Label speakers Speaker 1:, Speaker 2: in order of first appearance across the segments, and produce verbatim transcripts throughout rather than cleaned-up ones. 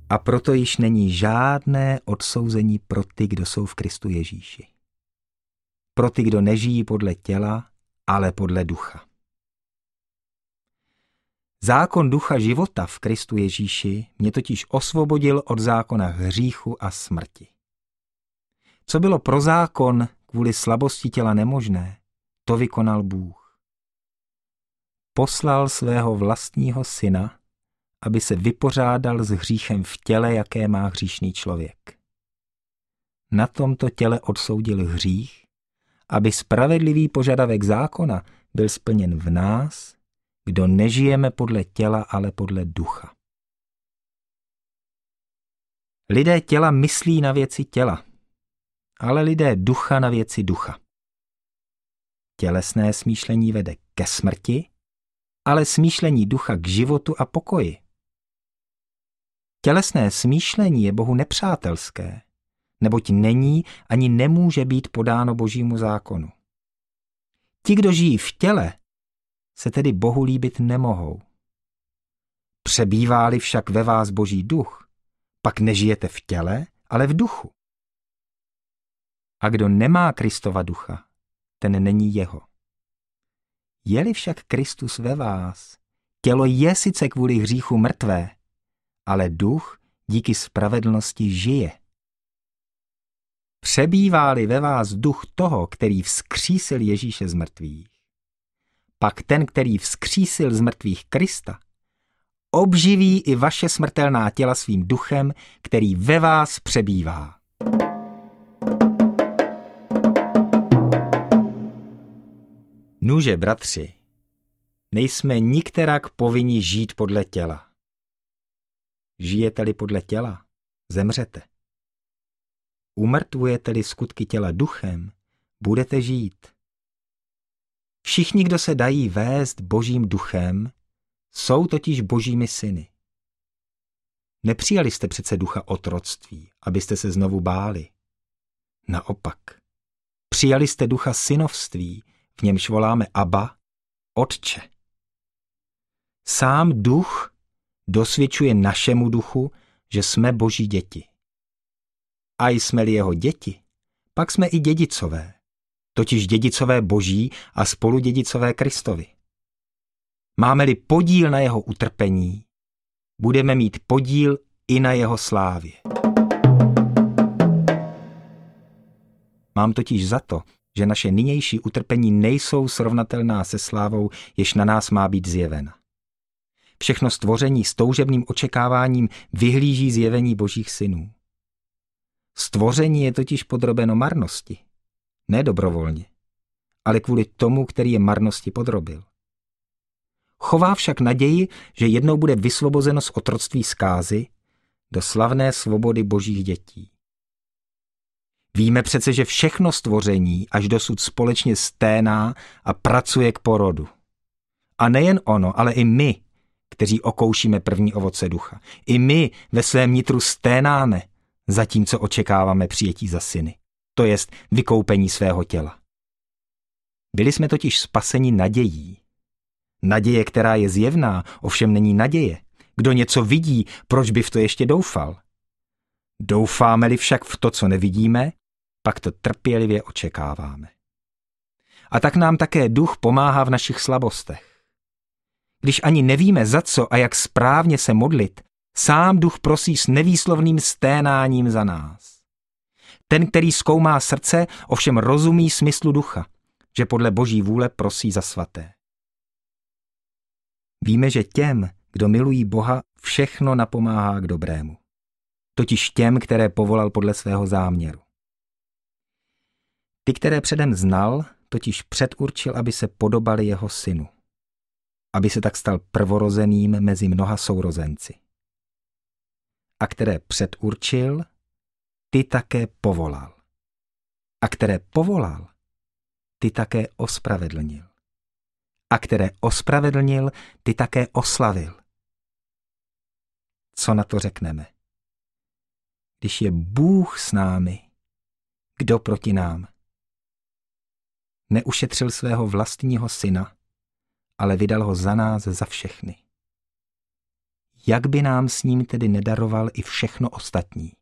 Speaker 1: A proto již není žádné odsouzení pro ty, kdo jsou v Kristu Ježíši. Pro ty, kdo nežijí podle těla, ale podle ducha. Zákon ducha života v Kristu Ježíši mě totiž osvobodil od zákona hříchu a smrti. Co bylo pro zákon kvůli slabosti těla nemožné, to vykonal Bůh. Poslal svého vlastního syna, aby se vypořádal s hříchem v těle, jaké má hříšný člověk. Na tomto těle odsoudil hřích, aby spravedlivý požadavek zákona byl splněn v nás, kdo nežijeme podle těla, ale podle ducha. Lidé těla myslí na věci těla, ale lidé ducha na věci ducha. Tělesné smýšlení vede ke smrti, ale smýšlení ducha k životu a pokoji. Tělesné smýšlení je Bohu nepřátelské, neboť není ani nemůže být podáno Božímu zákonu. Ti, kdo žijí v těle, se tedy Bohu líbit nemohou. Přebývá-li však ve vás Boží duch, pak nežijete v těle, ale v duchu. A kdo nemá Kristova ducha, ten není jeho. Je-li však Kristus ve vás, tělo je sice kvůli hříchu mrtvé, ale duch díky spravedlnosti žije. Přebývá-li ve vás duch toho, který vzkřísil Ježíše z mrtvých, pak ten, který vzkřísil z mrtvých Krista, obživí i vaše smrtelná těla svým duchem, který ve vás přebývá. Nuže, bratři, nejsme nikterak povinni žít podle těla. Žijete-li podle těla, zemřete. Umrtvujete-li skutky těla duchem, budete žít. Všichni, kdo se dají vést Božím duchem, jsou totiž Božími syny. Nepřijali jste přece ducha otroctví, abyste se znovu báli. Naopak, přijali jste ducha synovství, v němž voláme Abba, Otče. Sám duch dosvědčuje našemu duchu, že jsme Boží děti. A jsme-li jeho děti, pak jsme i dědicové, totiž dědicové Boží a spoludědicové Kristovi. Máme-li podíl na jeho utrpení, budeme mít podíl i na jeho slávě. Mám totiž za to, že naše nynější utrpení nejsou srovnatelná se slávou, jež na nás má být zjevena. Všechno stvoření s toužebným očekáváním vyhlíží zjevení Božích synů. Stvoření je totiž podrobeno marnosti, ne dobrovolně, ale kvůli tomu, který je marnosti podrobil. Chová však naději, že jednou bude vysvobozeno z otroctví zkázy do slavné svobody Božích dětí. Víme přece, že všechno stvoření až dosud společně sténá a pracuje k porodu. A nejen ono, ale i my, kteří okoušíme první ovoce ducha. I my ve svém nitru sténáme, zatímco očekáváme přijetí za syny, to jest vykoupení svého těla. Byli jsme totiž spaseni nadějí. Naděje, která je zjevná, ovšem není naděje. Kdo něco vidí, proč by v to ještě doufal? Doufáme-li však v to, co nevidíme, pak to trpělivě očekáváme. A tak nám také duch pomáhá v našich slabostech. Když ani nevíme, za co a jak správně se modlit, sám duch prosí s nevýslovným sténáním za nás. Ten, který zkoumá srdce, ovšem rozumí smyslu ducha, že podle Boží vůle prosí za svaté. Víme, že těm, kdo milují Boha, všechno napomáhá k dobrému. Totiž těm, které povolal podle svého záměru. Ty, které předem znal, totiž předurčil, aby se podobali jeho synu. Aby se tak stal prvorozeným mezi mnoha sourozenci. A které předurčil, ty také povolal. A které povolal, ty také ospravedlnil. A které ospravedlnil, ty také oslavil. Co na to řekneme? Když je Bůh s námi, kdo proti nám? Neušetřil svého vlastního syna, ale vydal ho za nás za všechny. jak by nám s ním tedy nedaroval i všechno ostatní?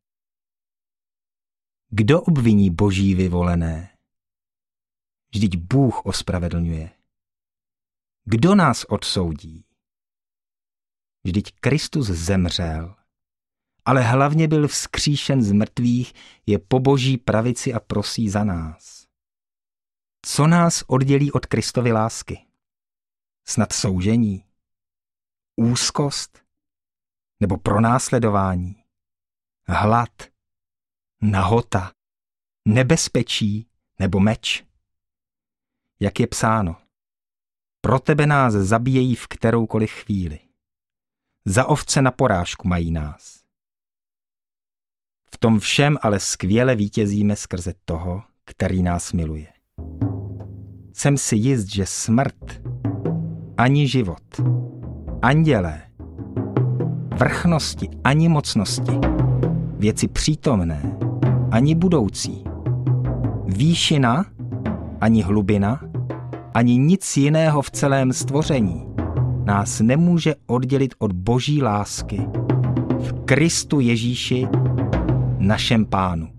Speaker 1: Kdo obviní Boží vyvolené? Vždyť Bůh ospravedlňuje. Kdo nás odsoudí? Vždyť Kristus zemřel, ale hlavně byl vzkříšen z mrtvých, je po Boží pravici a prosí za nás. Co nás oddělí od Kristovy lásky? Snad soužení? Úzkost? Nebo pronásledování? Hlad? Nahota? Nebezpečí? Nebo meč? Jak je psáno, pro tebe nás zabíjejí v kteroukoliv chvíli. Za ovce na porážku mají nás. V tom všem ale skvěle vítězíme skrze toho, který nás miluje. Jsem si jist, že smrt, ani život, andělé, vrchnosti, ani mocnosti, věci přítomné, ani budoucí, výšina, ani hlubina, ani nic jiného v celém stvoření nás nemůže oddělit od Boží lásky v Kristu Ježíši, našem Pánu.